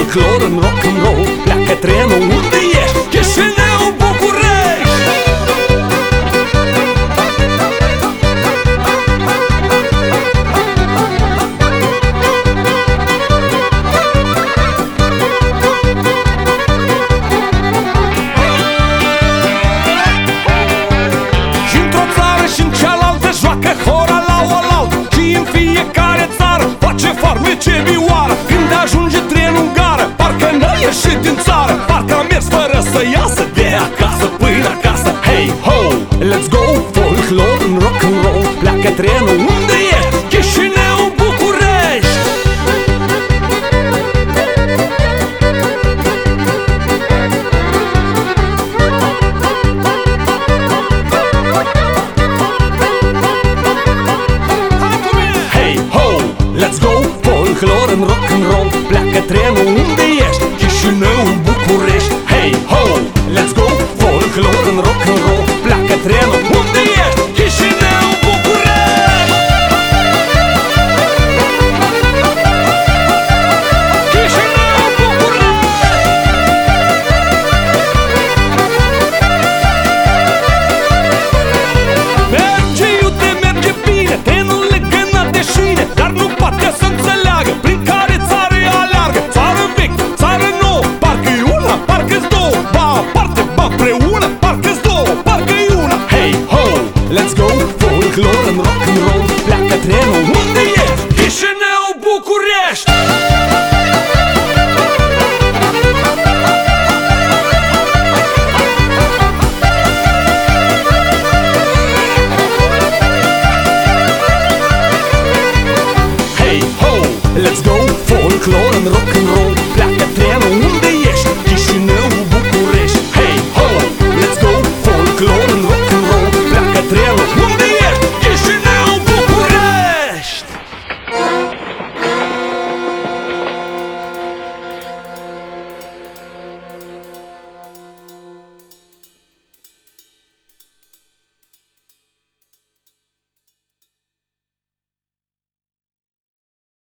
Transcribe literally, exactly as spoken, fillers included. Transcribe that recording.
folclor, în rock'n'roll. Pleacă trenul, unde ești? Chișinău, București. Și într-o țară și în cealaltă joacă hora la oaltă. Și în fiecare țară face farmece vioară. Când ajunge trenul în gară, parcă n-a ieșit din țară, parcă a mers fără să iasă de acasă până acasă. Hey ho, let's go, folclor, în rock'n'roll. Pleacă trenul, unde ești? Chișinău, București. Hey ho, let's go, folclor, în rock